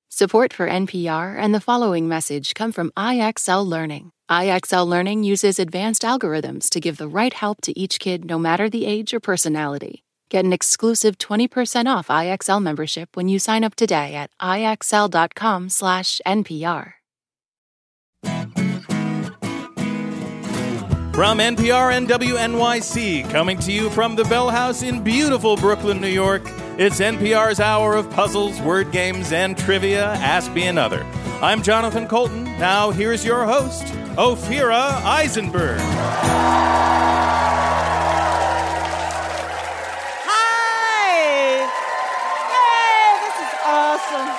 Support for NPR and the following message come from IXL Learning. IXL Learning uses advanced algorithms to give the right help to each kid no matter the age or personality. Get an exclusive 20% off IXL membership when you sign up today at IXL.com/NPR. From NPR and WNYC, coming to you from the Bell House in beautiful Brooklyn, New York, it's NPR's hour of puzzles, word games, and trivia. Ask Me Another. I'm Jonathan Colton. Now here's your host, Ophira Eisenberg. Hi! Hey, this is awesome.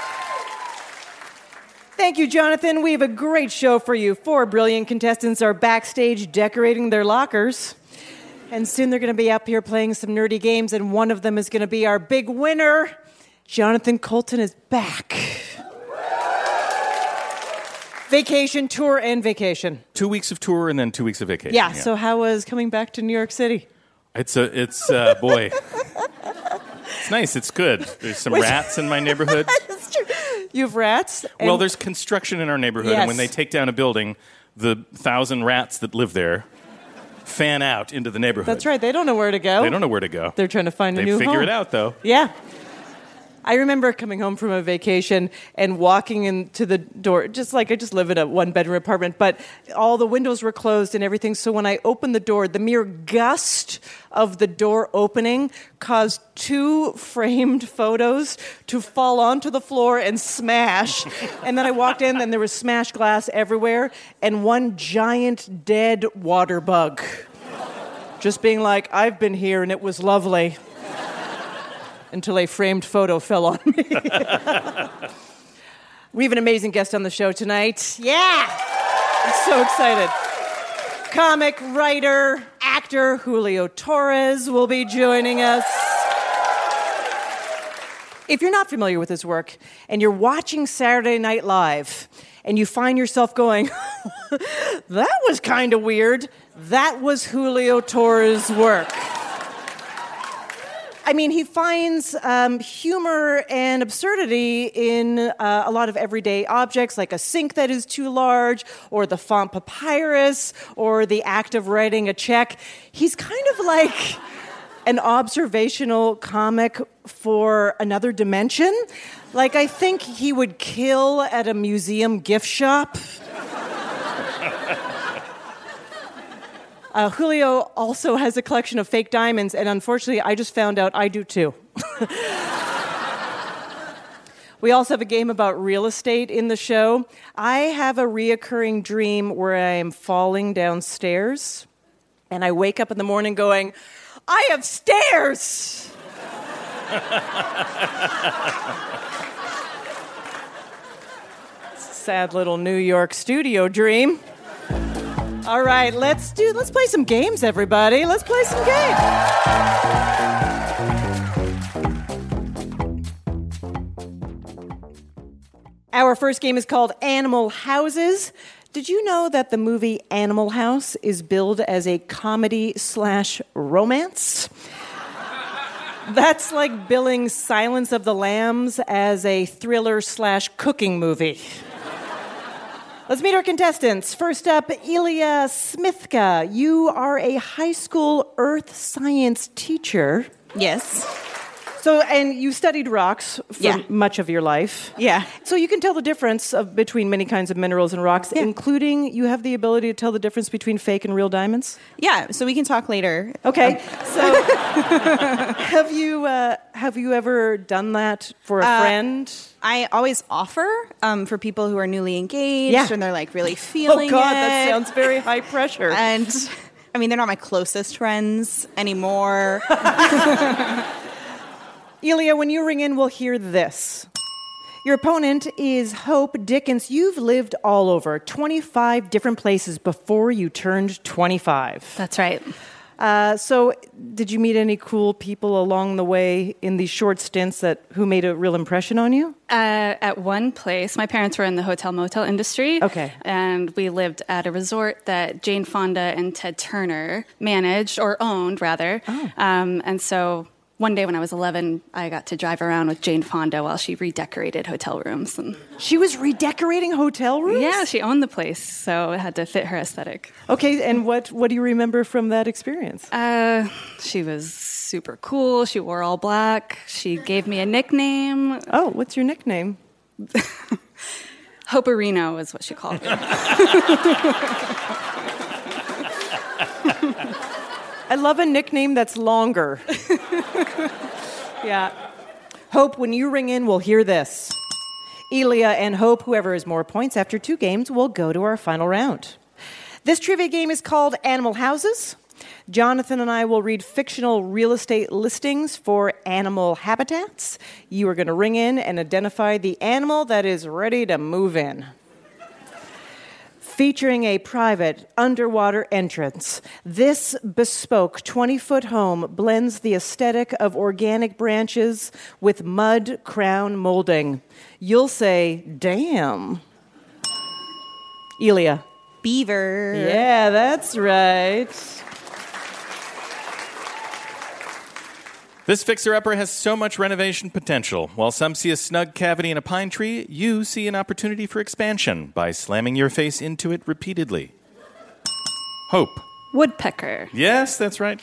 Thank you, Jonathan. We have a great show for you. 4 brilliant contestants are backstage decorating their lockers. And soon they're going to be up here playing some nerdy games, and one of them is going to be our big winner. Jonathan Colton is back. Vacation, tour, and vacation. 2 weeks of tour and then 2 weeks of vacation. Yeah, so how was coming back to New York City? It's boy. It's nice. It's good. There's some rats in my neighborhood. That's true. You have rats? Well, there's construction in our neighborhood, Yes. and when they take down a building, the 1,000 rats that live there fan out into the neighborhood. That's right. They don't know where to go. They don't know where to go. They're trying to find a new home. They figure it out, though. Yeah. I remember coming home from a vacation and walking into the door, I just live in a one-bedroom apartment, but all the windows were closed and everything. So when I opened the door, the mere gust of the door opening caused 2 framed photos to fall onto the floor and smash. And then I walked in and there was smashed glass everywhere and one giant dead water bug. Just being like, I've been here and it was lovely. Until a framed photo fell on me. We have an amazing guest on the show tonight. Yeah! I'm so excited. Comic, writer, actor Julio Torres will be joining us. If you're not familiar with his work and you're watching Saturday Night Live and you find yourself going, that was kind of weird, that was Julio Torres' work. I mean, he finds humor and absurdity in a lot of everyday objects, like a sink that is too large, or the font papyrus, or the act of writing a check. He's kind of like an observational comic for another dimension. Like, I think he would kill at a museum gift shop. Julio also has a collection of fake diamonds, and unfortunately, I just found out I do too. We also have a game about real estate in the show. I have a reoccurring dream where I am falling downstairs, and I wake up in the morning going, I have stairs! Sad little New York studio dream. All right, let's play some games, everybody. Let's play some games. Our first game is called Animal Houses. Did you know that the movie Animal House is billed as a comedy/romance? That's like billing Silence of the Lambs as a thriller/cooking movie. Let's meet our contestants. First up, Ilya Smithka. You are a high school earth science teacher. Yes. So, and you studied rocks for much of your life. Yeah. So you can tell the difference between many kinds of minerals and rocks, including you have the ability to tell the difference between fake and real diamonds? Yeah, so we can talk later. Okay. So have you ever done that for a friend? I always offer for people who are newly engaged and they're like really feeling it. Oh God, that sounds very high pressure. And I mean, they're not my closest friends anymore. Ilya, when you ring in, we'll hear this. Your opponent is Hope Dickens. You've lived all over 25 different places before you turned 25. That's right. So did you meet any cool people along the way in these short stints who made a real impression on you? At one place, my parents were in the hotel-motel industry. Okay. And we lived at a resort that Jane Fonda and Ted Turner managed, or owned, rather. Oh. And so one day when I was 11, I got to drive around with Jane Fonda while she redecorated hotel rooms. And she was redecorating hotel rooms? Yeah, she owned the place, so it had to fit her aesthetic. Okay, and what do you remember from that experience? She was super cool. She wore all black. She gave me a nickname. Oh, what's your nickname? Hoperino is what she called me. I love a nickname that's longer. Yeah. Hope, when you ring in, we'll hear this. Elia and Hope, whoever has more points after 2 games, will go to our final round. This trivia game is called Animal Houses. Jonathan and I will read fictional real estate listings for animal habitats. You are going to ring in and identify the animal that is ready to move in. Featuring a private underwater entrance, this bespoke 20-foot home blends the aesthetic of organic branches with mud crown molding. You'll say, damn. Elia. Beaver. Yeah, that's right. This fixer-upper has so much renovation potential. While some see a snug cavity in a pine tree, you see an opportunity for expansion by slamming your face into it repeatedly. Hope. Woodpecker. Yes, that's right.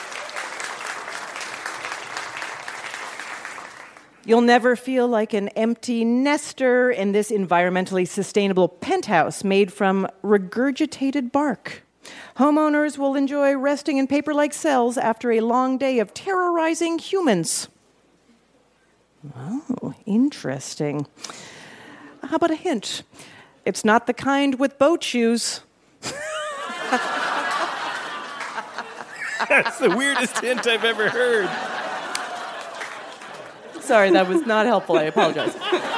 You'll never feel like an empty nester in this environmentally sustainable penthouse made from regurgitated bark. Homeowners will enjoy resting in paper-like cells after a long day of terrorizing humans. Oh, interesting. How about a hint? It's not the kind with boat shoes. That's the weirdest hint I've ever heard. Sorry, that was not helpful. I apologize.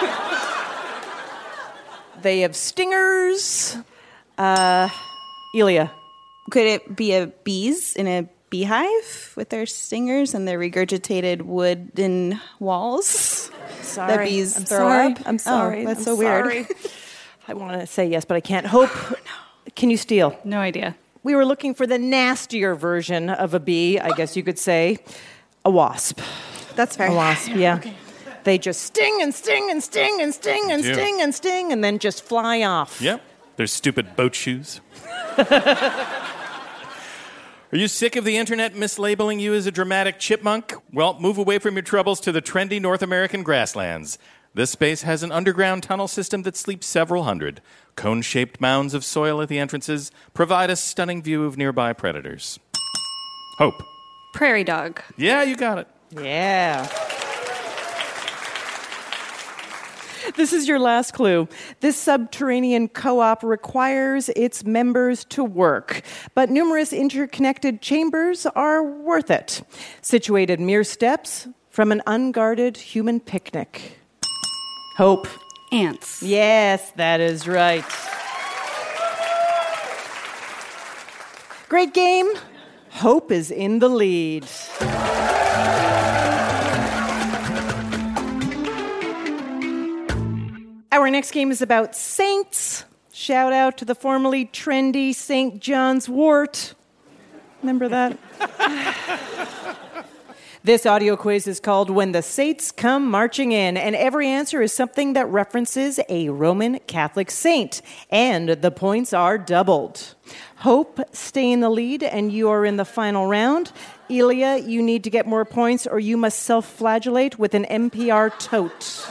They have stingers. Elia. Could it be a bees in a beehive with their stingers and their regurgitated wooden walls? Sorry. The bees I'm throw sorry. up? I'm sorry. Oh, that's I'm so weird. sorry. I want to say yes, but I can't. Hope, can you steal? No idea. We were looking for the nastier version of a bee, I guess you could say. A wasp. That's fair. A wasp, yeah. Okay. They just sting and sting and sting and sting and sting and sting and then just fly off. Yep. Their stupid boat shoes. Are you sick of the internet mislabeling you as a dramatic chipmunk? Well, move away from your troubles to the trendy North American grasslands. This space has an underground tunnel system that sleeps several hundred. Cone-shaped mounds of soil at the entrances provide a stunning view of nearby predators. Hope. Prairie dog. Yeah, you got it. Yeah. This is your last clue. This subterranean co-op requires its members to work, but numerous interconnected chambers are worth it. Situated mere steps from an unguarded human picnic. Hope. Ants. Yes, that is right. Great game. Hope is in the lead. Our next game is about saints. Shout out to the formerly trendy St. John's wort. Remember that? This audio quiz is called When the Saints Come Marching In, and every answer is something that references a Roman Catholic saint, and the points are doubled. Hope, stay in the lead, and you are in the final round. Elia, you need to get more points, or you must self-flagellate with an NPR tote.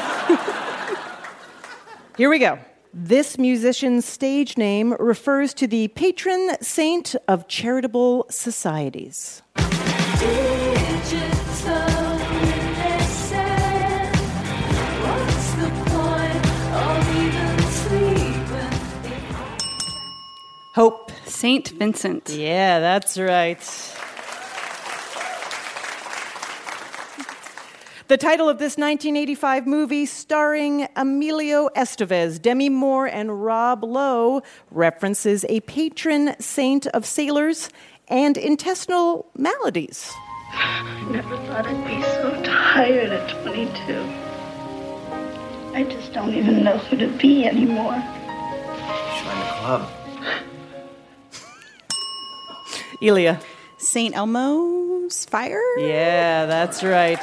Here we go. This musician's stage name refers to the patron saint of charitable societies. Hope. Saint Vincent. Yeah, that's right. The title of this 1985 movie starring Emilio Estevez, Demi Moore, and Rob Lowe references a patron saint of sailors and intestinal maladies. I never thought I'd be so tired at 22. I just don't even know who to be anymore. Join the club. Elia. St. Elmo. Elm's Fire? Yeah, that's right.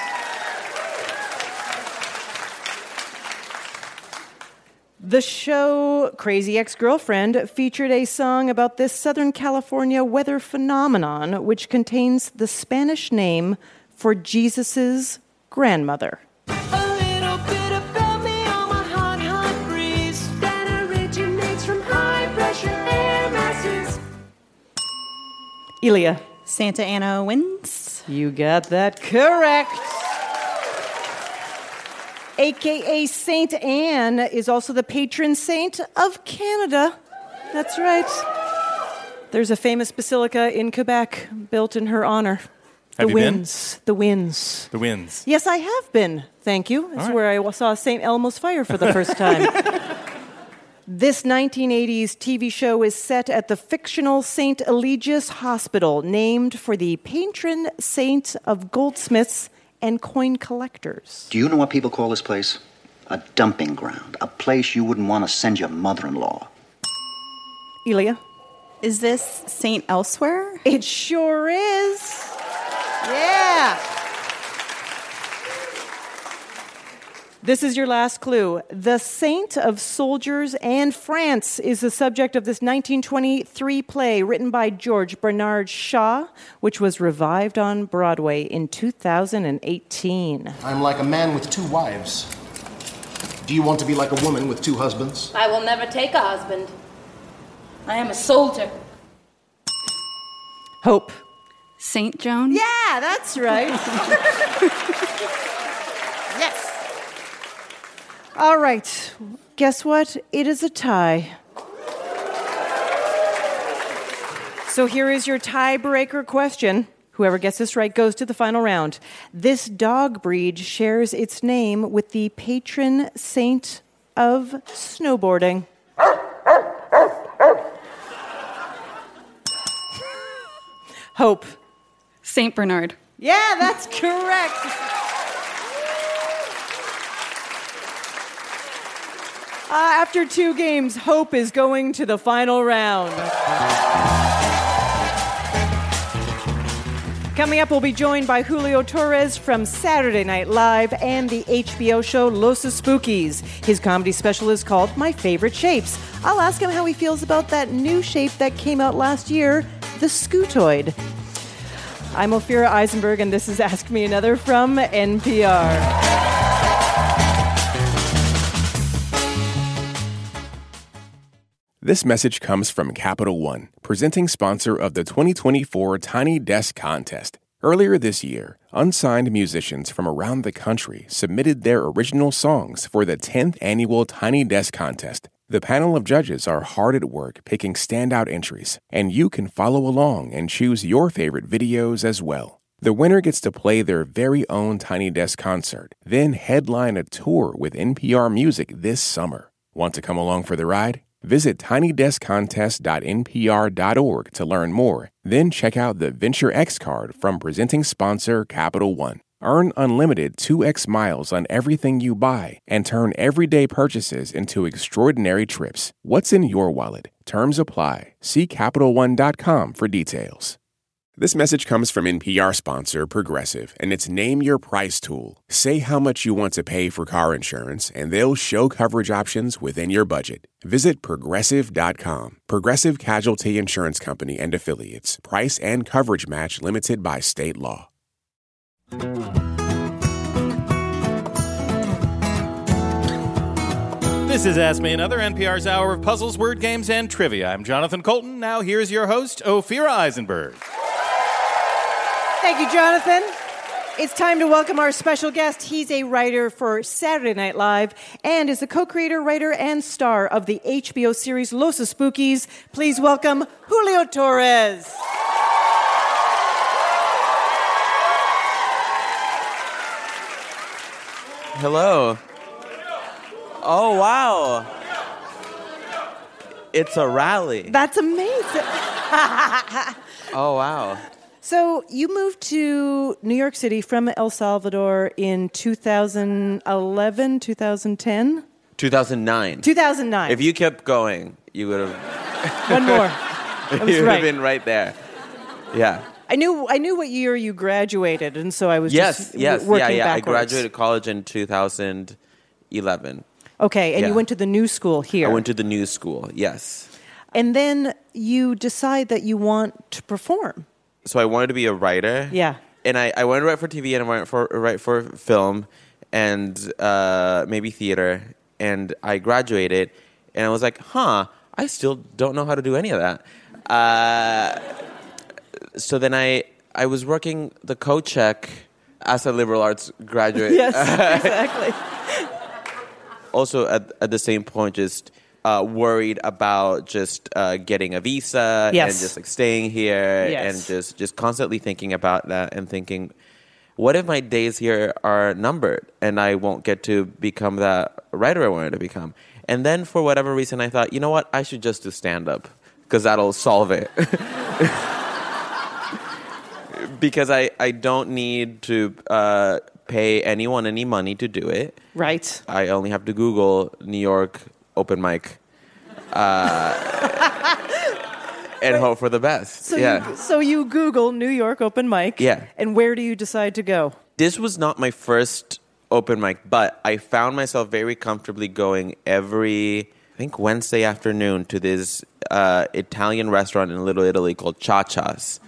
The show Crazy Ex-Girlfriend featured a song about this Southern California weather phenomenon, which contains the Spanish name for Jesus' grandmother. A little bit about me on my hot, hot breeze that originates from high-pressure air masses. Elia. Santa Ana Winds. You got that correct. AKA Saint Anne is also the patron saint of Canada. That's right. There's a famous basilica in Quebec built in her honor. Have the you winds. The winds. The winds. Yes, I have been. Thank you. It's right. where I saw St. Elmo's Fire for the first time. This 1980s TV show is set at the fictional St. Eligius Hospital, named for the patron saint of goldsmiths and coin collectors. Do you know what people call this place? A dumping ground. A place you wouldn't want to send your mother-in-law. Elia? Is this Saint Elsewhere? It sure is. Yeah. This is your last clue. The Saint of Soldiers and France is the subject of this 1923 play written by George Bernard Shaw, which was revived on Broadway in 2018. I'm like a man with two wives. Do you want to be like a woman with two husbands? I will never take a husband. I am a soldier. Hope. Saint Joan? Yeah, that's right. Yes. All right. Guess what? It is a tie. So here is your tiebreaker question. Whoever gets this right goes to the final round. This dog breed shares its name with the patron saint of snowboarding. Hope. Saint Bernard. Yeah, that's correct. After 2 games, Hope is going to the final round. Coming up, we'll be joined by Julio Torres from Saturday Night Live and the HBO show Los Spookies. His comedy special is called My Favorite Shapes. I'll ask him how he feels about that new shape that came out last year, the Scootoid. I'm Ophira Eisenberg, and this is Ask Me Another from NPR. This message comes from Capital One, presenting sponsor of the 2024 Tiny Desk Contest. Earlier this year, unsigned musicians from around the country submitted their original songs for the 10th annual Tiny Desk Contest. The panel of judges are hard at work picking standout entries, and you can follow along and choose your favorite videos as well. The winner gets to play their very own Tiny Desk concert, then headline a tour with NPR Music this summer. Want to come along for the ride? Visit tinydeskcontest.npr.org to learn more. Then check out the Venture X card from presenting sponsor Capital One. Earn unlimited 2x miles on everything you buy and turn everyday purchases into extraordinary trips. What's in your wallet? Terms apply. See CapitalOne.com for details. This message comes from NPR sponsor Progressive and its Name Your Price tool. Say how much you want to pay for car insurance, and they'll show coverage options within your budget. Visit Progressive.com. Progressive Casualty Insurance Company and Affiliates. Price and coverage match limited by state law. This is Ask Me Another, NPR's hour of puzzles, word games, and trivia. I'm Jonathan Colton. Now here's your host, Ophira Eisenberg. Thank you, Jonathan. It's time to welcome our special guest. He's a writer for Saturday Night Live and is the co-creator, writer, and star of the HBO series Los Spookies. Please welcome Julio Torres. Hello. Oh, wow. It's a rally. That's amazing. Oh, wow. So you moved to New York City from El Salvador in 2011, 2010? 2009. 2009. If you kept going, you would have... One more. That was you would right. have been right there. Yeah. I knew what year you graduated, and so I was Yes. working backwards. I graduated college in 2011. Okay, and Yeah. you went to the new school here. I went to the new school, yes. And then you decide that you want to perform. So I wanted to be a writer. Yeah. And I wanted to write for TV and I wanted to write for film and maybe theater. And I graduated and I was like, I still don't know how to do any of that. So then I was working the co-check as a liberal arts graduate. Yes, exactly. Also, at the same point, just worried about just getting a visa Yes. and just like staying here Yes. and just constantly thinking about that and thinking, what if my days here are numbered and I won't get to become that writer I wanted to become? And then for whatever reason, I thought, you know what? I should just do stand-up because that'll solve it. Because I don't need to pay anyone any money to do it. Right. I only have to Google New York open mic and hope for the best. So you Google New York open mic. Yeah. And where do you decide to go? This was not my first open mic, but I found myself very comfortably going every, I think, Wednesday afternoon to this Italian restaurant in Little Italy called Cha-Cha's.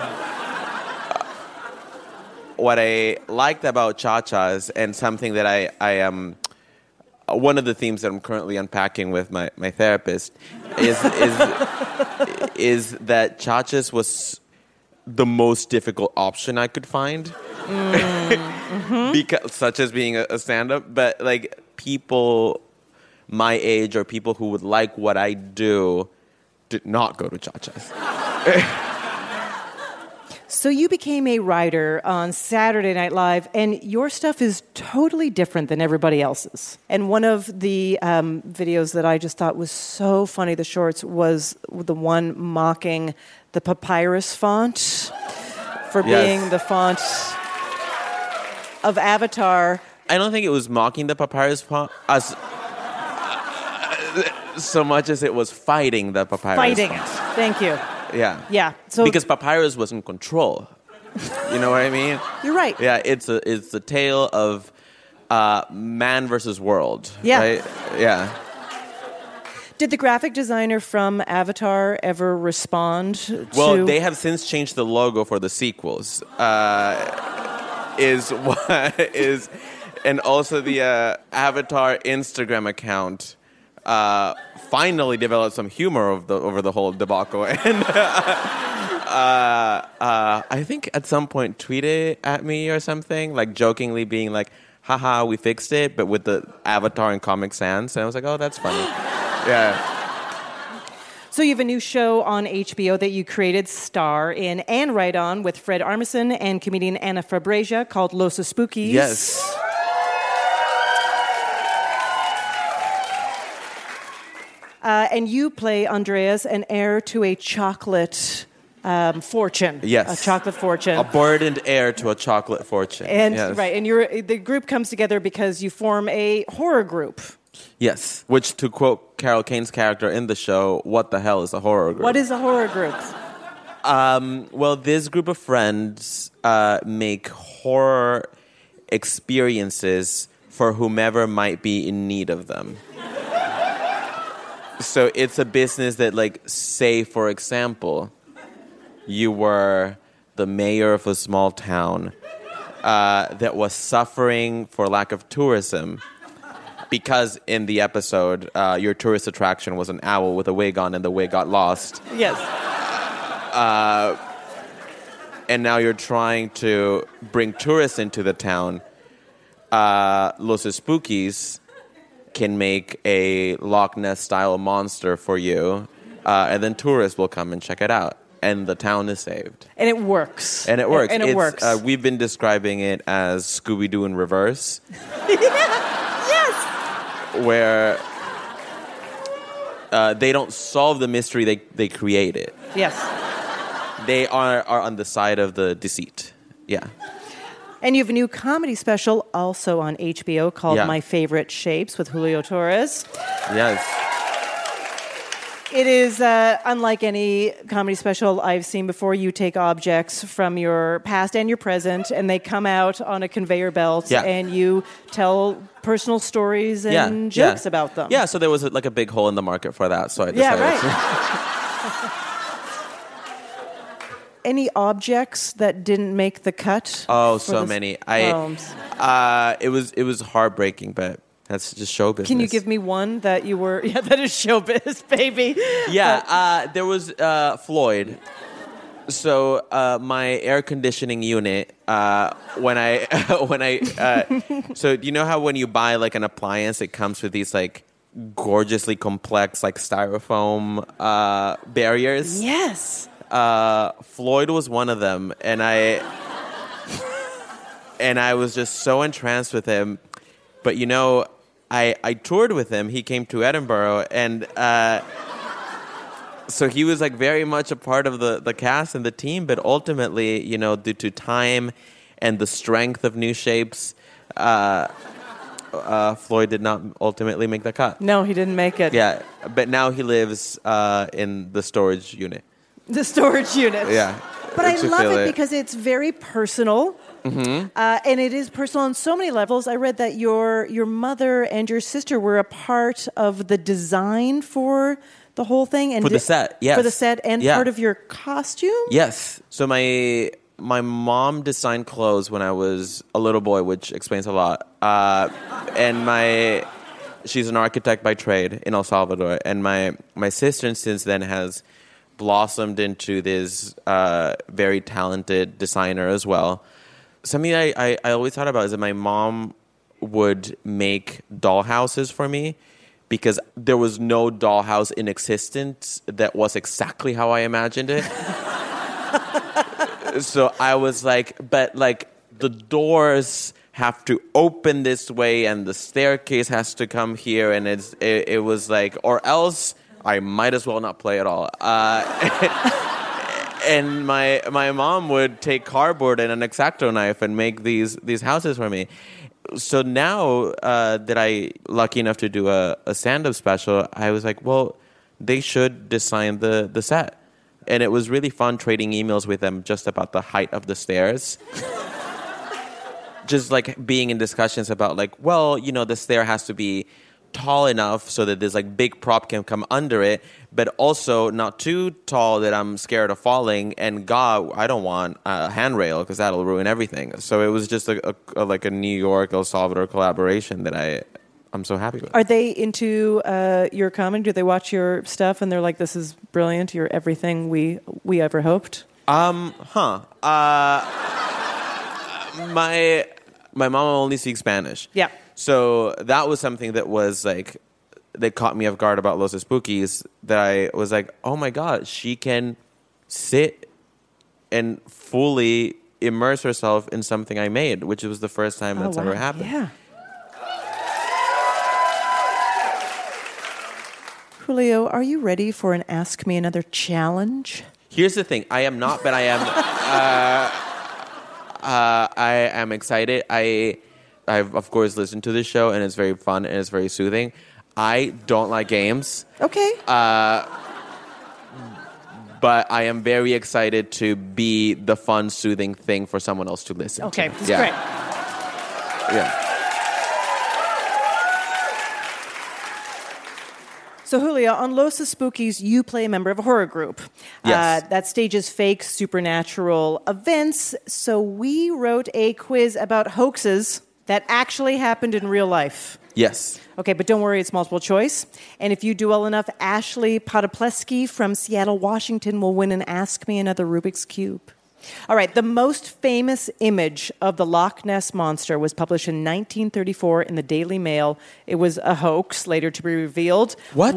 What I liked about Cha-Cha's, and something that I am, one of the themes that I'm currently unpacking with my therapist, is that Cha-Cha's was the most difficult option I could find. Because, such as being a stand-up, but like people my age or people who would like what I do did not go to Cha-Cha's. So you became a writer on Saturday Night Live, and your stuff is totally different than everybody else's. And one of the videos that I just thought was so funny, the shorts, was the one mocking the papyrus font for being the font of Avatar. I don't think it was mocking the papyrus font as so much as it was fighting the papyrus Fighting font. it. Thank you. Yeah. Yeah. So because papyrus was in control. You know what I mean? You're right. Yeah, it's a tale of man versus world. Yeah. Right? Yeah. Did the graphic designer from Avatar ever respond to... Well, they have since changed the logo for the sequels. And also the Avatar Instagram account finally developed some humor over the whole debacle, and I think at some point tweeted at me or something, like jokingly being like, "Haha, we fixed it," but with the Avatar and Comic Sans, and I was like, "Oh, that's funny." Yeah. So you have a new show on HBO that you created, star in, and write on with Fred Armisen and comedian Anna Fabrega called Los Spookies. Yes. And you play Andreas, an heir to a chocolate fortune. Yes. A chocolate fortune. A burdened heir to a chocolate fortune. And yes. right, and the group comes together because you form a horror group. Yes, which, to quote Carol Kane's character in the show, what the hell is a horror group? What is a horror group? Well, this group of friends make horror experiences for whomever might be in need of them. So it's a business that, like, say, for example, you were the mayor of a small town that was suffering for lack of tourism because in the episode, your tourist attraction was an owl with a wig on and the wig got lost. Yes. And now you're trying to bring tourists into the town. Los Spookies can make a Loch Ness-style monster for you, and then tourists will come and check it out, and the town is saved. And it works. And it works. And it works. We've been describing it as Scooby-Doo in reverse. Yes! Where they don't solve the mystery, they create it. Yes. They are on the side of the deceit. Yeah. And you have a new comedy special also on HBO called My Favorite Shapes with Julio Torres. Yes. It is unlike any comedy special I've seen before. You take objects from your past and your present, and they come out on a conveyor belt, and you tell personal stories and jokes about them. Yeah, so there was like a big hole in the market for that, so I decided Any objects that didn't make the cut? Oh, so many. It was heartbreaking, but that's just show business. Can you give me one that you were... Yeah, that is showbiz, baby. There was Floyd. So my air conditioning unit, so do you know how when you buy like an appliance, it comes with these like gorgeously complex like styrofoam barriers? Yes. Floyd was one of them, and I was just so entranced with him. But you know, I toured with him. He came to Edinburgh, and so he was like very much a part of the cast and the team. But ultimately, you know, due to time and the strength of New Shapes, Floyd did not ultimately make the cut. No, he didn't make it. Yeah, but now he lives in the storage unit. The storage unit. Yeah. But I love it because it's very personal. Mm-hmm. And it is personal on so many levels. I read that your mother and your sister were a part of the design for the whole thing. And for the set, yes. For the set and part of your costume? Yes. So my mom designed clothes when I was a little boy, which explains a lot. And she's an architect by trade in El Salvador. And my sister since then has blossomed into this very talented designer as well. Something I always thought about is that my mom would make dollhouses for me because there was no dollhouse in existence that was exactly how I imagined it. So I was like, but like the doors have to open this way and the staircase has to come here, and it was like, or else I might as well not play at all. And my mom would take cardboard and an X-Acto knife and make these houses for me. So now that I lucky enough to do a stand-up special, I was like, well, they should design the set. And it was really fun trading emails with them just about the height of the stairs. Just like being in discussions about like, well, you know, the stair has to be tall enough so that this like big prop can come under it, but also not too tall that I'm scared of falling. And God, I don't want a handrail because that'll ruin everything. So it was just like a New York El Salvador collaboration that I'm so happy with. Are they into your comedy? Do they watch your stuff and they're like, "This is brilliant. You're everything we ever hoped"? My mom only speaks Spanish. Yeah. So that was something that was like, that caught me off guard about Los Spookies, that I was like, oh my God, she can sit and fully immerse herself in something I made, which was the first time that's ever happened. Yeah. Julio, are you ready for an Ask Me Another challenge? Here's the thing. I am not, but I am. I am excited. I've, of course, listened to this show, and it's very fun, and it's very soothing. I don't like games. Okay. But I am very excited to be the fun, soothing thing for someone else to listen to. Okay, that's great. Yeah. So, Julio, on Los Spookies, you play a member of a horror group. Yes. That stages fake supernatural events. So we wrote a quiz about hoaxes that actually happened in real life. Yes. Okay, but don't worry, it's multiple choice. And if you do well enough, Ashley Podopleski from Seattle, Washington will win an Ask Me Another Rubik's Cube. All right, the most famous image of the Loch Ness Monster was published in 1934 in the Daily Mail. It was a hoax, later to be revealed. What?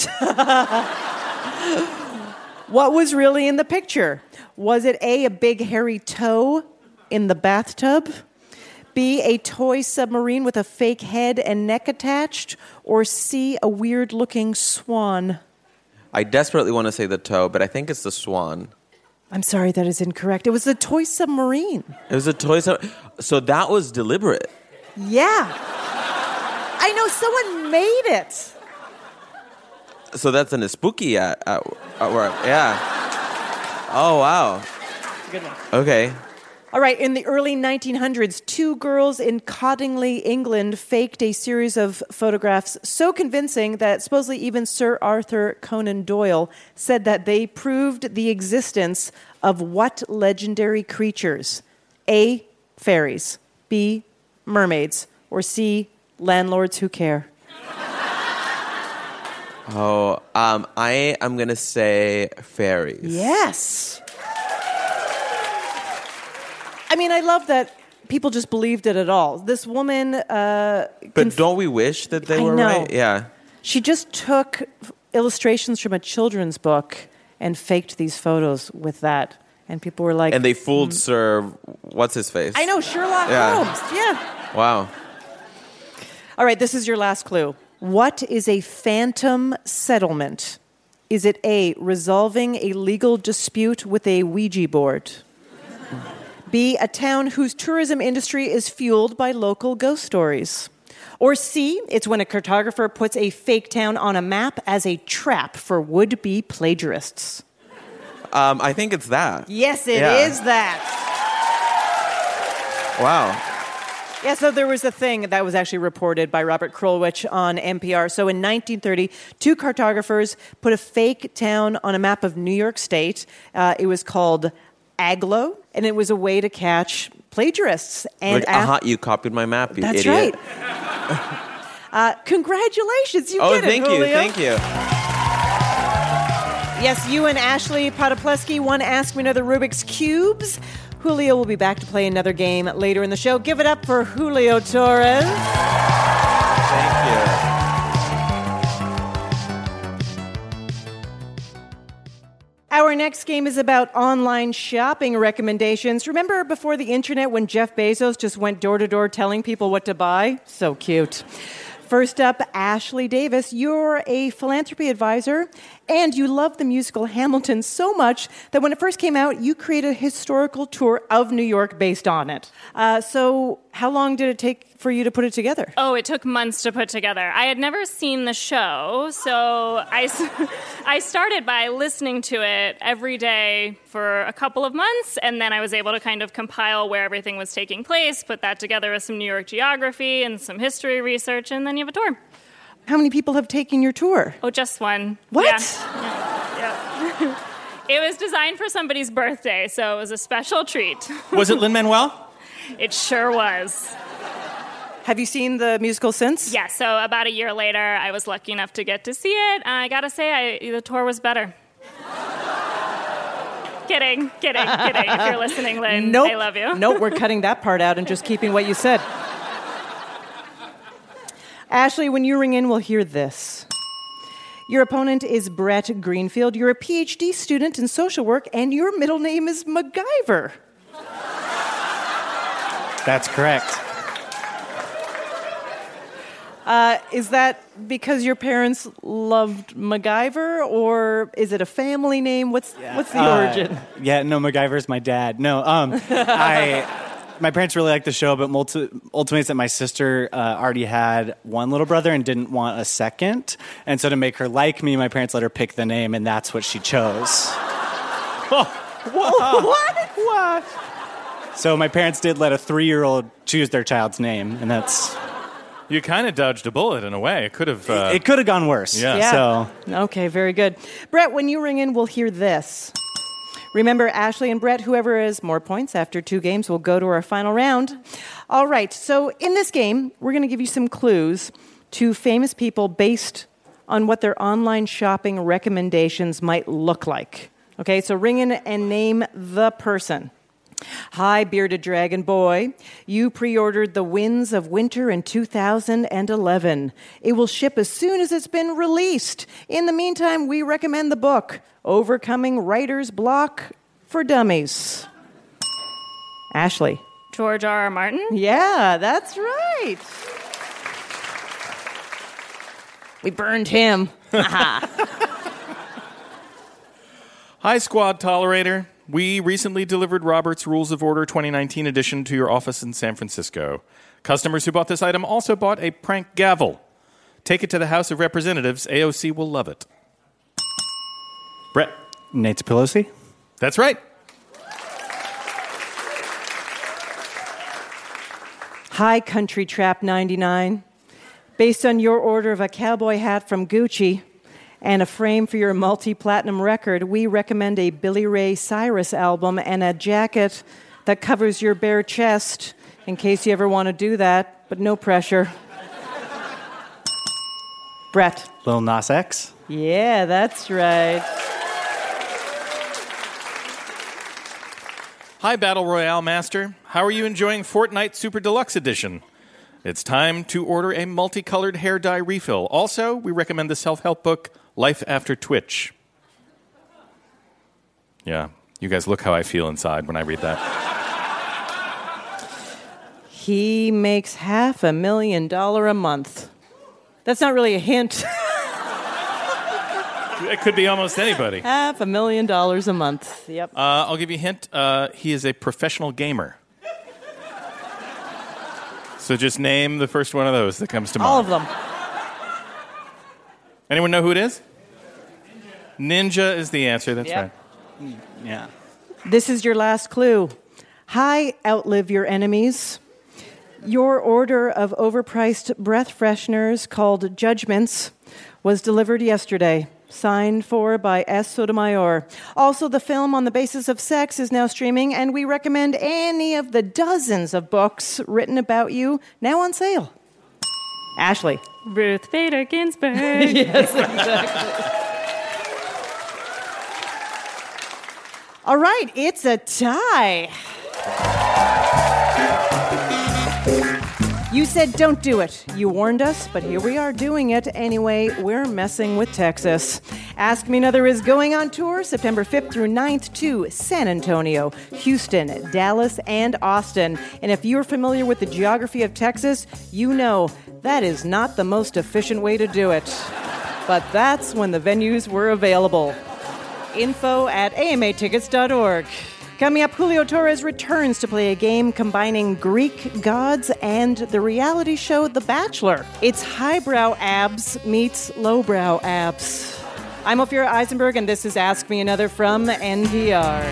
What was really in the picture? Was it A, a big hairy toe in the bathtub? B, a toy submarine with a fake head and neck attached? Or C, a weird-looking swan? I desperately want to say the toe, but I think it's the swan. I'm sorry, that is incorrect. It was the toy submarine. It was a toy submarine. So that was deliberate. Yeah. I know, someone made it. So that's in a spooky at work. Yeah. Oh, wow. Good one. Okay. All right, in the early 1900s, two girls in Cottingley, England, faked a series of photographs so convincing that supposedly even Sir Arthur Conan Doyle said that they proved the existence of what legendary creatures? A, fairies, B, mermaids, or C, landlords who care? Oh, I am going to say fairies. Yes. I mean, I love that people just believed it at all. This woman... but don't we wish that they were right? Yeah. She just took illustrations from a children's book and faked these photos with that. And people were like... And they fooled Sir... What's-his-face? I know, Sherlock Holmes. Yeah. Wow. All right, this is your last clue. What is a phantom settlement? Is it A, resolving a legal dispute with a Ouija board? B, a town whose tourism industry is fueled by local ghost stories? Or C, it's when a cartographer puts a fake town on a map as a trap for would-be plagiarists? I think it's that. Yes, it is that. Wow. Yeah, so there was a thing that was actually reported by Robert Krulwich on NPR. So in 1930, two cartographers put a fake town on a map of New York State. It was called Agloe, and it was a way to catch plagiarists. And you copied my map, you That's idiot. Right. Congratulations, you did it, thank Julio. you, thank you. Yes, you and Ashley Podopleski won Ask Me Another Rubik's Cubes. Julio will be back to play another game later in the show. Give it up for Julio Torres. Thank you. Our next game is about online shopping recommendations. Remember before the internet when Jeff Bezos just went door to door telling people what to buy? So cute. First up, Ashley Davis. You're a philanthropy advisor, and you love the musical Hamilton so much that when it first came out, you created a historical tour of New York based on it. So how long did it take for you to put it together? Oh, it took months to put together. I had never seen the show, so I started by listening to it every day for a couple of months, and then I was able to kind of compile where everything was taking place, put that together with some New York geography and some history research, and then you have a tour. How many people have taken your tour? Oh, just one. What? Yeah. It was designed for somebody's birthday, so it was a special treat. Was it Lin-Manuel? It sure was. Have you seen the musical since? Yeah, so about a year later, I was lucky enough to get to see it. I gotta say, the tour was better. Kidding. If you're listening, Lynn, nope. I love you. Nope, we're cutting that part out and just keeping what you said. Ashley, when you ring in, we'll hear this. Your opponent is Brett Greenfield. You're a PhD student in social work, and your middle name is MacGyver. That's correct. Is that because your parents loved MacGyver, or is it a family name? What's the origin? No, MacGyver's my dad. No, my parents really liked the show, but ultimately it's that my sister already had one little brother and didn't want a second. And so to make her like me, my parents let her pick the name, and that's what she chose. What? So my parents did let a 3-year-old choose their child's name, and that's... You kind of dodged a bullet in a way. It could have... It could have gone worse. Yeah. So. Okay, very good. Brett, when you ring in, we'll hear this. Remember, Ashley and Brett, whoever has more points after 2 games will go to our final round. All right, so in this game, we're going to give you some clues to famous people based on what their online shopping recommendations might look like. Okay, so ring in and name the person. Hi, Bearded Dragon Boy. You pre-ordered The Winds of Winter in 2011. It will ship as soon as it's been released. In the meantime, we recommend the book, Overcoming Writer's Block for Dummies. Ashley. George R.R. Martin? Yeah, that's right. We burned him. Hi, Squad Tolerator. We recently delivered Robert's Rules of Order 2019 edition to your office in San Francisco. Customers who bought this item also bought a prank gavel. Take it to the House of Representatives. AOC will love it. Brett. Nancy Pelosi. That's right. Hi, Country Trap 99. Based on your order of a cowboy hat from Gucci and a frame for your multi-platinum record, we recommend a Billy Ray Cyrus album and a jacket that covers your bare chest in case you ever want to do that, but no pressure. Brett. Lil Nas X. Yeah, that's right. Hi, Battle Royale Master. How are you enjoying Fortnite Super Deluxe Edition? It's time to order a multicolored hair dye refill. Also, we recommend the self-help book, Life After Twitch. Yeah, you guys look how I feel inside when I read that. He makes $500,000 a month. That's not really a hint. It could be almost anybody. $500,000 a month. Yep. I'll give you a hint. He is a professional gamer. So just name the first one of those that comes to mind. All of them. Anyone know who it is? Ninja is the answer. That's Yep. right. Yeah. This is your last clue. Hi, outlive your enemies. Your order of overpriced breath fresheners called Judgments was delivered yesterday. Signed for by S. Sotomayor. Also, the film On the Basis of Sex is now streaming, and we recommend any of the dozens of books written about you now on sale. Ashley. Ruth Bader Ginsburg. Yes, exactly. All right, it's a tie. You said don't do it. You warned us, but here we are doing it anyway. We're messing with Texas. Ask Me Another is going on tour September 5th through 9th to San Antonio, Houston, Dallas, and Austin. And if you're familiar with the geography of Texas, you know that is not the most efficient way to do it. But that's when the venues were available. Info at amatickets.org. Coming up, Julio Torres returns to play a game combining Greek gods and the reality show The Bachelor. It's highbrow abs meets lowbrow abs. I'm Ophira Eisenberg, and this is Ask Me Another from NPR.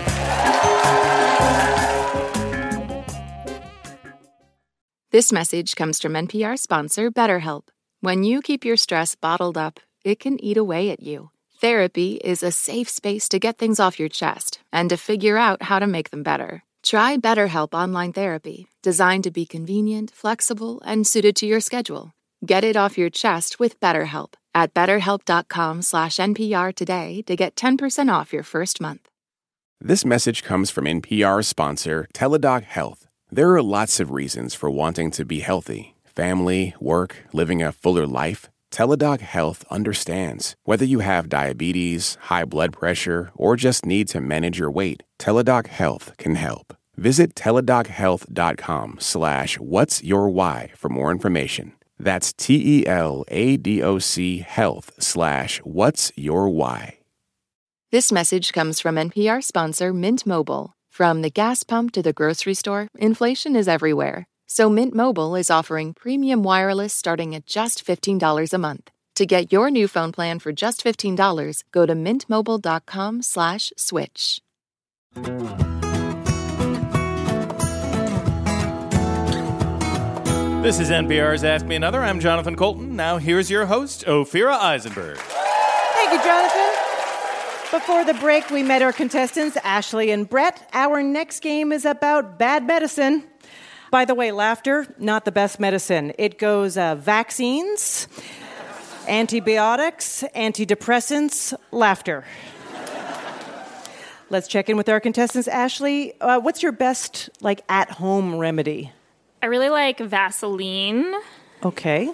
This message comes from NPR sponsor BetterHelp. When you keep your stress bottled up, it can eat away at you. Therapy is a safe space to get things off your chest and to figure out how to make them better. Try BetterHelp Online Therapy, designed to be convenient, flexible, and suited to your schedule. Get it off your chest with BetterHelp at BetterHelp.com/NPR today to get 10% off your first month. This message comes from NPR sponsor Teladoc Health. There are lots of reasons for wanting to be healthy. Family, work, living a fuller life. Teladoc Health understands. Whether you have diabetes, high blood pressure, or just need to manage your weight, Teladoc Health can help. Visit teladochealth.com/what'syourwhy for more information. That's TELADOC health/what'syourwhy. This message comes from NPR sponsor Mint Mobile. From the gas pump to the grocery store, inflation is everywhere. So Mint Mobile is offering premium wireless starting at just $15 a month. To get your new phone plan for just $15, go to mintmobile.com/switch. This is NPR's Ask Me Another. I'm Jonathan Colton. Now here's your host, Ophira Eisenberg. Thank you, Jonathan. Before the break, we met our contestants, Ashley and Brett. Our next game is about bad medicine. By the way, laughter, not the best medicine. It goes vaccines, antibiotics, antidepressants, laughter. Let's check in with our contestants. Ashley, what's your best, at-home remedy? I really like Vaseline. Okay.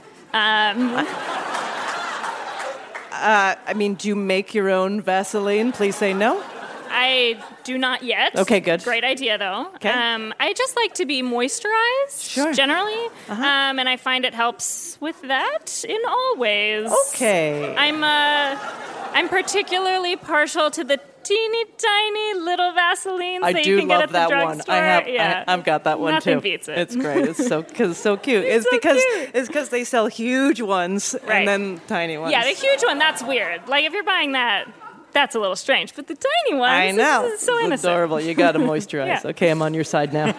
Do you make your own Vaseline? Please say no. I do not yet. Okay, good. Great idea, though. Okay. I just like to be moisturized, generally, and I find it helps with that in all ways. Okay. I'm particularly partial to the teeny tiny little Vaselines that you can get at the drugstore. I've got that one Nothing too. beats it. It's great. It's so cute. It's because they sell huge ones and then tiny ones. Yeah, the huge one, that's weird. Like, if you're buying that, That's a little strange, but the tiny ones, I know. This is so It's innocent. adorable. You got to moisturize. Yeah. Okay, I'm on your side now.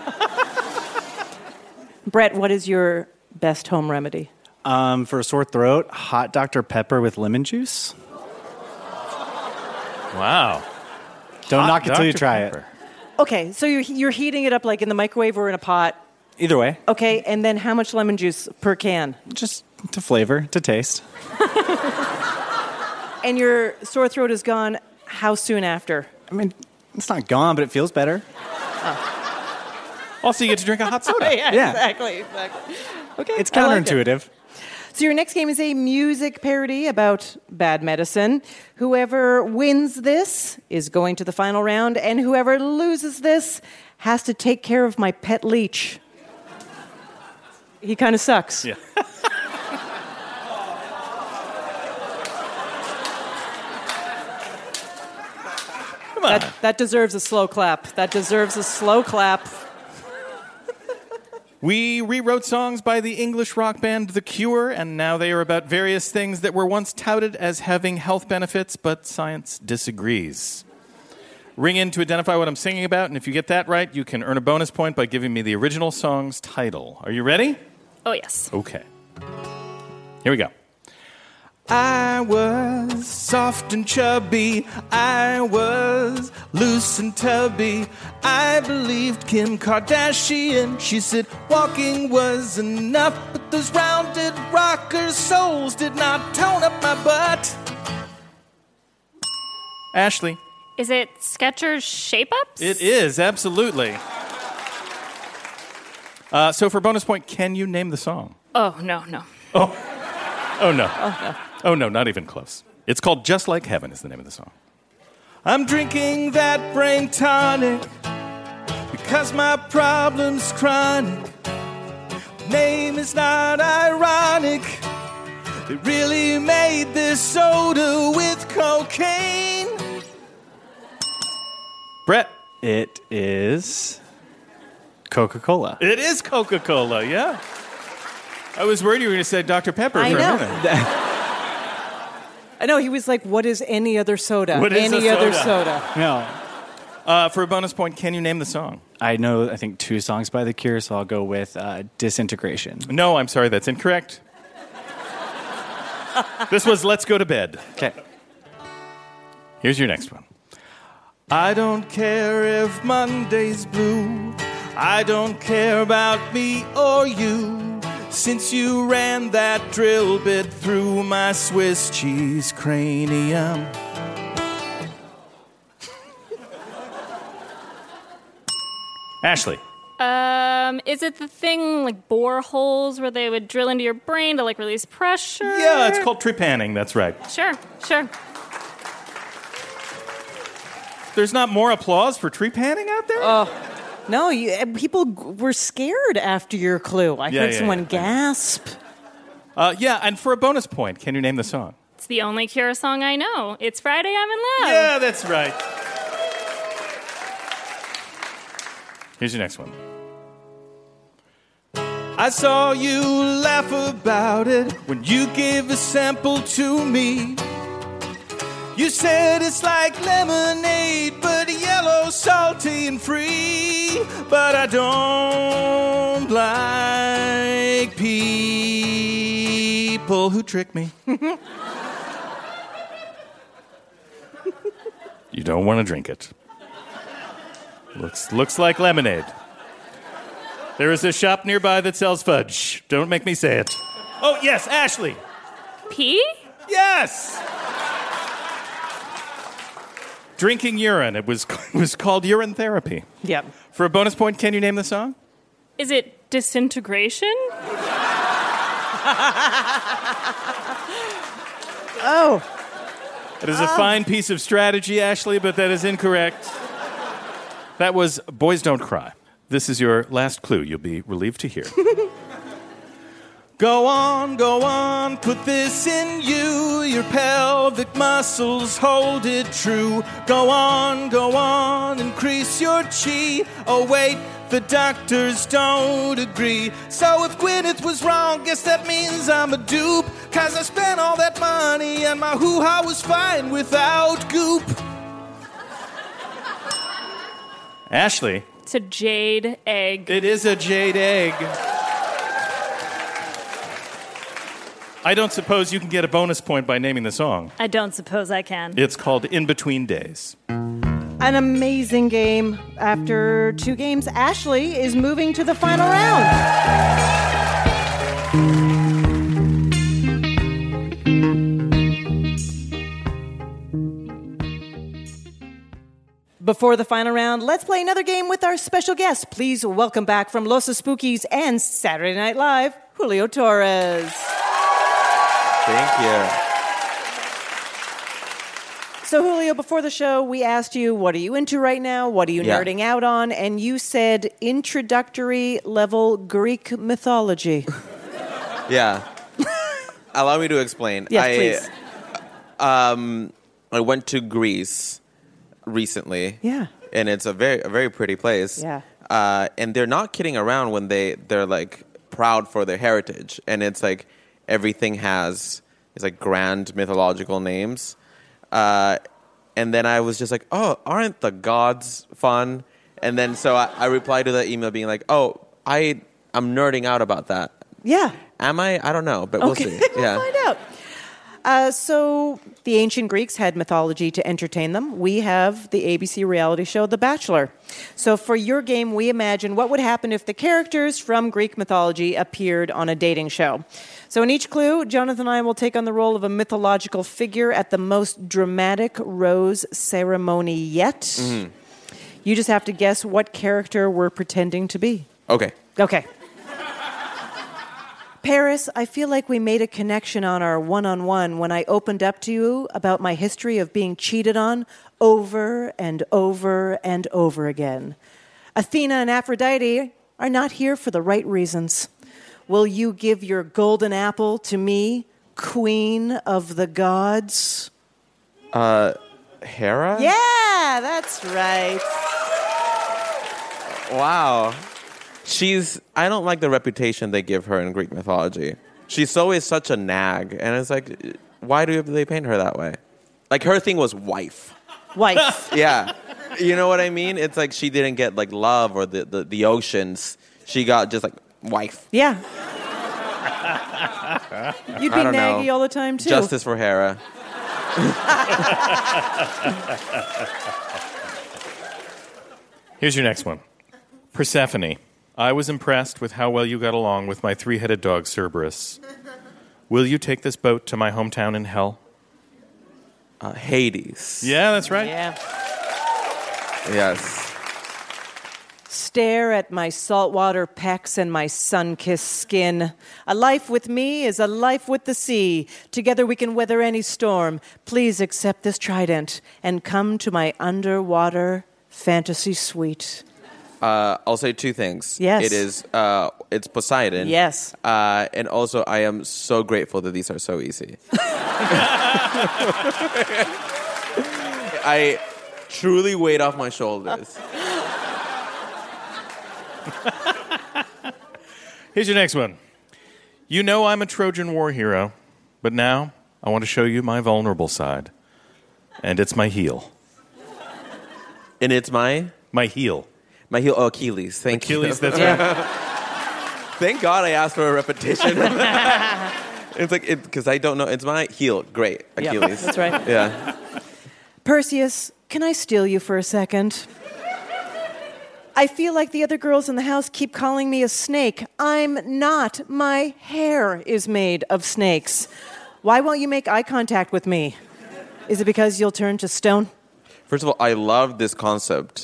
Brett, what is your best home remedy? For a sore throat, hot Dr. Pepper with lemon juice. Wow. Don't Hot knock it till you Dr. try Pepper. Okay, so you're heating it up like in the microwave or in a pot. it. Either way, Okay, and then how much lemon juice per can? just to flavor, to taste. And your sore throat is gone how soon after? I mean, it's not gone, but it feels better. Also, you get to drink a hot soda. Yeah. Exactly. Okay, It's I like it. counterintuitive. So your next game is a music parody about bad medicine. Whoever wins this is going to the final round, and whoever loses this has to take care of my pet leech. He kind of sucks. Yeah. Come on. That deserves a slow clap. That deserves a slow clap. We rewrote songs by the English rock band The Cure, and now they are about various things that were once touted as having health benefits, but science disagrees. Ring in to identify what I'm singing about, and if you get that right, you can earn a bonus point by giving me the original song's title. Are you ready? Oh, yes. Okay. Here we go. I was soft and chubby. I was loose and tubby. I believed Kim Kardashian. She said walking was enough, but those rounded rocker soles did not tone up my butt. Ashley. Is it Skechers Shape-Ups? It is, absolutely. So for bonus point, can you name the song? Oh, no. Oh no. Oh, no, not even close. It's called Just Like Heaven is the name of the song. I'm drinking that brain tonic because my problem's chronic. Name is not ironic. They really made this soda with cocaine. Brett. It is Coca-Cola. It is Coca-Cola, yeah. I was worried you were going to say Dr. Pepper I for know. a minute. I know, he was like, what is any other soda? What is any a other soda? soda? No. For a bonus point, can you name the song? I know, I think, 2 songs by The Cure, so I'll go with Disintegration. No, I'm sorry, that's incorrect. This was Let's Go to Bed. Okay. Here's your next one. I don't care if Monday's blue. I don't care about me or you. Since you ran that drill bit through my Swiss cheese cranium. Ashley. Is it the thing like bore holes where they would drill into your brain to like release pressure? Yeah, it's called trepanning, that's right. Sure. There's not more applause for trepanning out there? No, people were scared after your clue. I heard someone gasp. Yeah, and for a bonus point, can you name the song? It's the only Cure song I know. It's Friday, I'm in Love. Yeah, that's right. Here's your next one. I saw you laugh about it when you gave a sample to me. You said it's like lemonade, but yellow, salty, and free. But I don't like people who trick me. You don't want to drink it. Looks like lemonade. There is a shop nearby that sells fudge. Don't make me say it. Oh, yes, Ashley. Pee? Yes! Drinking urine. It was called urine therapy. Yep. For a bonus point, can you name the song? Is it Disintegration? Oh. It is a fine piece of strategy, Ashley, but that is incorrect. That was Boys Don't Cry. This is your last clue. You'll be relieved to hear. Go on, put this in you. Your pelvic muscles hold it true. Go on, increase your chi. Oh wait, the doctors don't agree. So if Gwyneth was wrong, guess that means I'm a dupe. 'Cause I spent all that money and my hoo-ha was fine without goop. Ashley. It's a jade egg. It is a jade egg. I don't suppose you can get a bonus point by naming the song. I don't suppose I can. It's called In Between Days. An amazing game. After 2 games, Ashley is moving to the final round. Before the final round, let's play another game with our special guest. Please welcome back from Los Spookies and Saturday Night Live, Julio Torres. Thank you. So, Julio, before the show, we asked you, what are you into right now? What are you nerding out on? And you said introductory level Greek mythology. Yeah. Allow me to explain. Yes, please. I went to Greece recently. Yeah. And it's a very pretty place. Yeah. And they're not kidding around when they're like proud for their heritage. And it's like everything it's like grand mythological names. And then I was just like, oh, aren't the gods fun? And then so I replied to the email being like, oh, I'm nerding out about that. Yeah. Am I? I don't know, but we'll see. Yeah. We'll find out. So the ancient Greeks had mythology to entertain them. We have the ABC reality show, The Bachelor. So for your game, we imagine what would happen if the characters from Greek mythology appeared on a dating show. So in each clue, Jonathan and I will take on the role of a mythological figure at the most dramatic rose ceremony yet. Mm-hmm. You just have to guess what character we're pretending to be. Okay. Okay. Paris, I feel like we made a connection on our one-on-one when I opened up to you about my history of being cheated on over and over and over again. Athena and Aphrodite are not here for the right reasons. Will you give your golden apple to me, queen of the gods? Hera? Yeah, that's right. Wow. I don't like the reputation they give her in Greek mythology. She's always such a nag. And it's like, why do they paint her that way? Like, her thing was wife. Wife. Yeah. You know what I mean? It's like she didn't get, like, love or the oceans. She got just, like, wife. Yeah. You'd be naggy all the time, too. Justice for Hera. Here's your next one. Persephone. I was impressed with how well you got along with my 3-headed dog, Cerberus. Will you take this boat to my hometown in hell? Hades. Yeah, that's right. Yeah. Yes. Stare at my saltwater pecs and my sun-kissed skin. A life with me is a life with the sea. Together we can weather any storm. Please accept this trident and come to my underwater fantasy suite. I'll say 2 things. Yes. It's Poseidon. Yes. And also, I am so grateful that these are so easy. I truly weighed off my shoulders. Here's your next one. You know I'm a Trojan War hero, but now I want to show you my vulnerable side. And it's my heel. And it's my heel. My heel, Achilles. Thank you. Achilles, that's right. Thank God I asked for a repetition. It's like, because I don't know. It's my heel. Great. Achilles. Yep, that's right. Yeah. Perseus, can I steal you for a second? I feel like the other girls in the house keep calling me a snake. I'm not. My hair is made of snakes. Why won't you make eye contact with me? Is it because you'll turn to stone? First of all, I love this concept.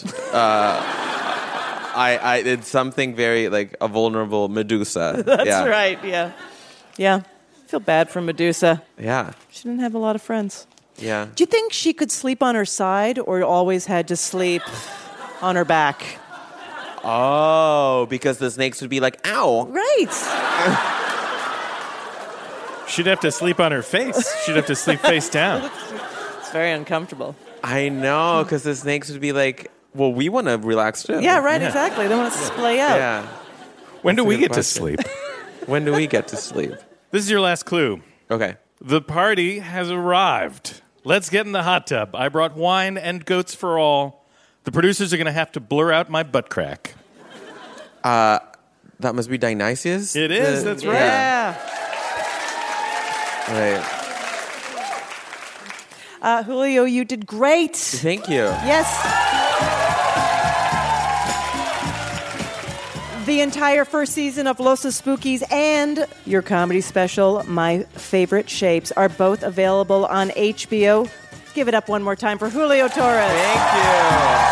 It's something very like a vulnerable Medusa. That's right, yeah. Yeah. I feel bad for Medusa. Yeah. She didn't have a lot of friends. Yeah. Do you think she could sleep on her side or always had to sleep on her back? Oh, because the snakes would be like, ow. Right. She'd have to sleep on her face. She'd have to sleep face down. It's very uncomfortable. I know, because the snakes would be like, well, we want to relax too. Yeah, right, exactly. They want to splay out. Yeah. When do we get to sleep? When do we get to sleep? This is your last clue. Okay. The party has arrived. Let's get in the hot tub. I brought wine and goats for all. The producers are going to have to blur out my butt crack. That must be Dionysius? It is, that's right. Yeah. Right. Julio, you did great. Thank you. Yes. The entire first season of Los Spookies and your comedy special, My Favorite Shapes, are both available on HBO. Give it up one more time for Julio Torres. Thank you.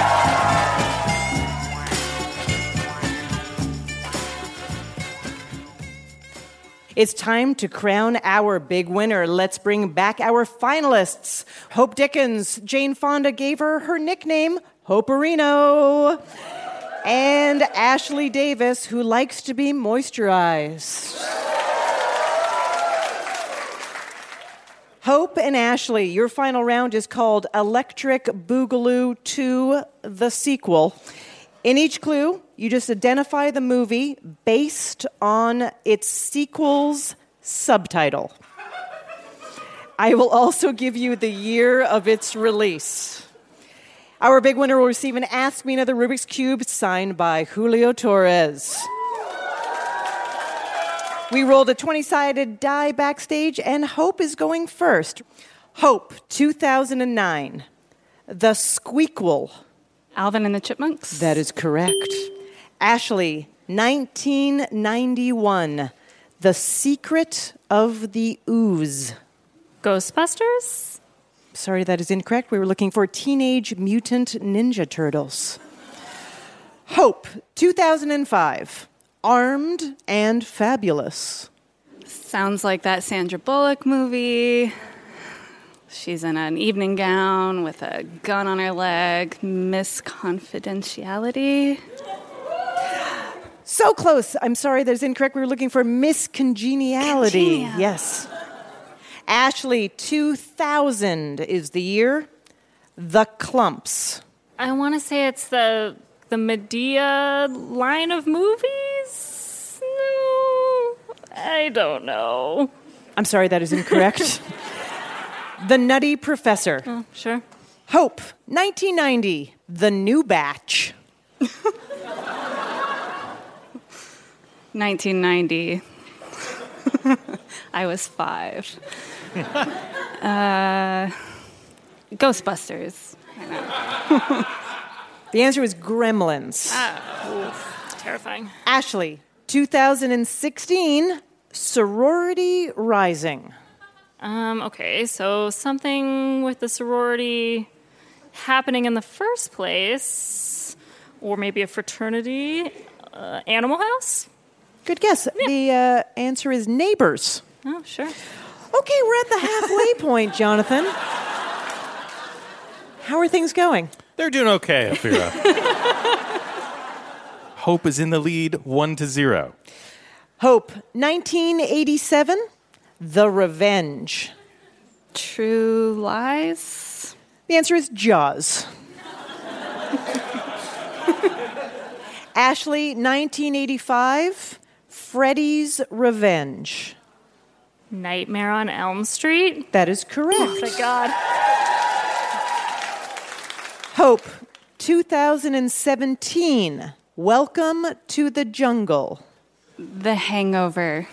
It's time to crown our big winner. Let's bring back our finalists. Hope Dickens. Jane Fonda gave her nickname, Hoperino. And Ashley Davis, who likes to be moisturized. Hope and Ashley, your final round is called Electric Boogaloo 2, the sequel. In each clue, you just identify the movie based on its sequel's subtitle. I will also give you the year of its release. Our big winner will receive an Ask Me Another Rubik's Cube signed by Julio Torres. We rolled a 20-sided die backstage, and Hope is going first. Hope, 2009. The Squeakquel. Alvin and the Chipmunks? That is correct. Ashley, 1991. The Secret of the Ooze. Ghostbusters? Sorry, that is incorrect. We were looking for Teenage Mutant Ninja Turtles. Hope, 2005. Armed and Fabulous. Sounds like that Sandra Bullock movie. She's in an evening gown with a gun on her leg. Miss Confidentiality. So close. I'm sorry, that is incorrect. We were looking for Miss Congeniality. Congenial. Yes. Ashley, 2000 is the year. The Clumps. I want to say it's the Medea line of movies? No, I don't know. I'm sorry, that is incorrect. The Nutty Professor. Oh, sure. Hope, 1990. The New Batch. 1990. I was 5. Ghostbusters. The answer was Gremlins. Terrifying. Ashley, 2016, Sorority Rising. Okay, so something with the sorority happening in the first place, or maybe a fraternity. Animal House? Good guess. Yeah. The answer is Neighbors. Oh, sure. Okay, we're at the halfway point, Jonathan. How are things going? They're doing okay, Afira. Hope is in the lead 1-0. Hope, 1987, The Revenge. True Lies? The answer is Jaws. Ashley, 1985, Freddy's Revenge. Nightmare on Elm Street? That is correct. Oh, thank God. Hope, 2017, Welcome to the Jungle. The Hangover.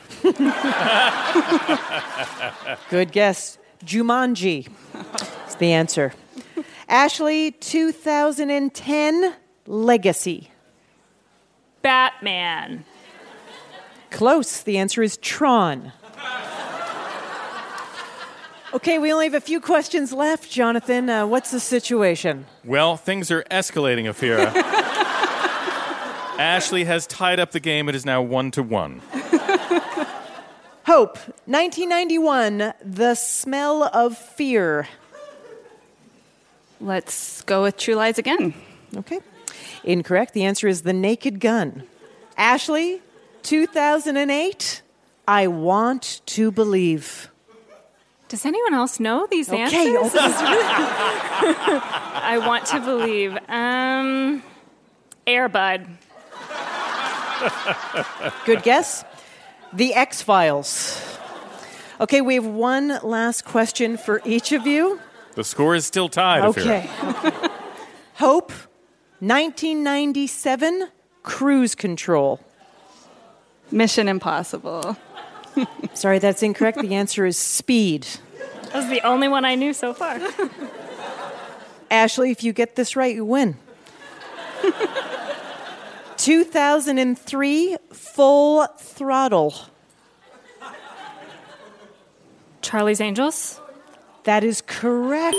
Good guess. Jumanji is the answer. Ashley, 2010, Legacy. Batman. Close. The answer is Tron. Okay, we only have a few questions left, Jonathan. What's the situation? Well, things are escalating, Afira. Ashley has tied up the game. It is now 1-1. Hope, 1991, The Smell of Fear. Let's go with True Lies again. Okay. Incorrect. The answer is The Naked Gun. Ashley, 2008, I Want to Believe. Does anyone else know these answers? Okay. I Want to Believe. Air Bud. Good guess. The X-Files. Okay, we have one last question for each of you. The score is still tied. Okay. Hope, 1997, Cruise Control. Mission Impossible. Sorry, that's incorrect. The answer is Speed. That was the only one I knew so far. Ashley, if you get this right, you win. 2003, Full Throttle. Charlie's Angels? That is correct.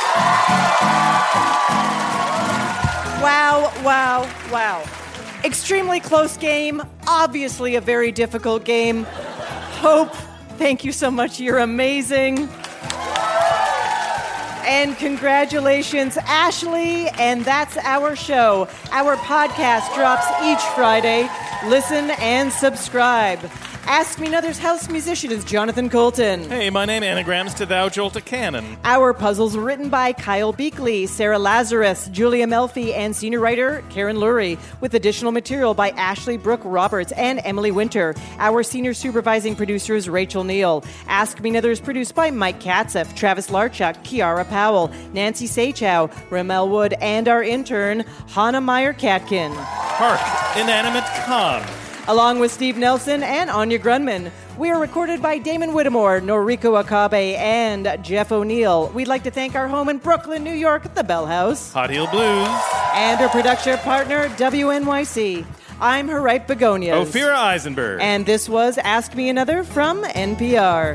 Wow. Extremely close game. Obviously a very difficult game. Hope, thank you so much. You're amazing. And congratulations, Ashley. And that's our show. Our podcast drops each Friday. Listen and subscribe. Ask Me Another's house musician is Jonathan Colton. Hey, my name anagrams to Thou Jolt a Cannon. Our puzzles were written by Kyle Beakley, Sarah Lazarus, Julia Melfi, and senior writer Karen Lurie, with additional material by Ashley Brooke Roberts and Emily Winter. Our senior supervising producer is Rachel Neal. Ask Me Another is produced by Mike Katzeff, Travis Larchuk, Kiara Powell, Nancy Sachow, Ramel Wood, and our intern, Hannah Meyer-Katkin. Hark, Inanimate Con. Along with Steve Nelson and Anya Grunman. We are recorded by Damon Whittemore, Noriko Akabe, and Jeff O'Neill. We'd like to thank our home in Brooklyn, New York, the Bell House. Hot Heel Blues. And our production partner, WNYC. I'm Harriet Begonias. Ophira Eisenberg. And this was Ask Me Another from NPR.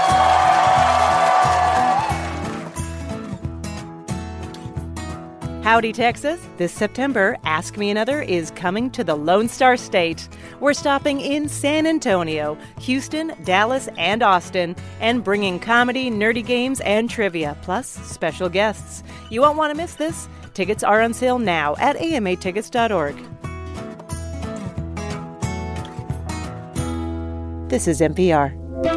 Howdy, Texas. This September, Ask Me Another is coming to the Lone Star State. We're stopping in San Antonio, Houston, Dallas, and Austin, and bringing comedy, nerdy games, and trivia, plus special guests. You won't want to miss this. Tickets are on sale now at amatickets.org. This is NPR.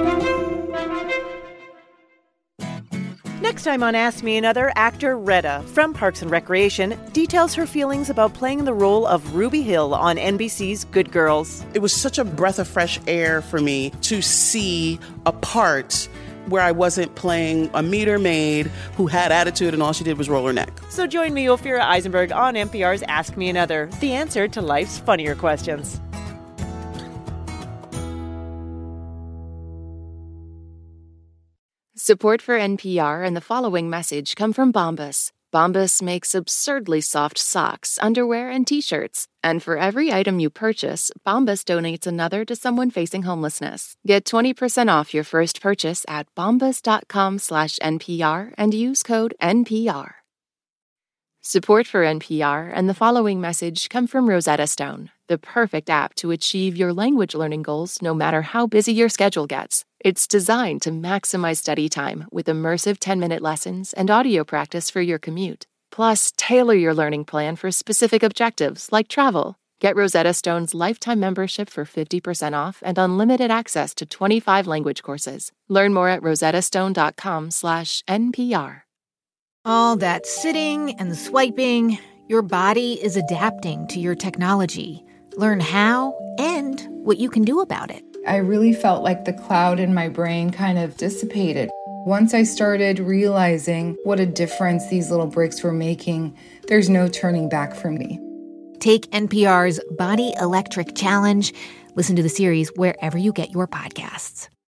Next time on Ask Me Another, actor Retta from Parks and Recreation details her feelings about playing the role of Ruby Hill on NBC's Good Girls. It was such a breath of fresh air for me to see a part where I wasn't playing a meter maid who had attitude and all she did was roll her neck. So join me, Ophira Eisenberg, on NPR's Ask Me Another, the answer to life's funnier questions. Support for NPR and the following message come from Bombas. Bombas makes absurdly soft socks, underwear, and T-shirts. And for every item you purchase, Bombas donates another to someone facing homelessness. Get 20% off your first purchase at bombas.com/NPR and use code NPR. Support for NPR and the following message come from Rosetta Stone, the perfect app to achieve your language learning goals no matter how busy your schedule gets. It's designed to maximize study time with immersive 10-minute lessons and audio practice for your commute. Plus, tailor your learning plan for specific objectives like travel. Get Rosetta Stone's lifetime membership for 50% off and unlimited access to 25 language courses. Learn more at rosettastone.com/NPR. All that sitting and swiping, your body is adapting to your technology. Learn how and what you can do about it. I really felt like the cloud in my brain kind of dissipated. Once I started realizing what a difference these little breaks were making, there's no turning back for me. Take NPR's Body Electric Challenge. Listen to the series wherever you get your podcasts.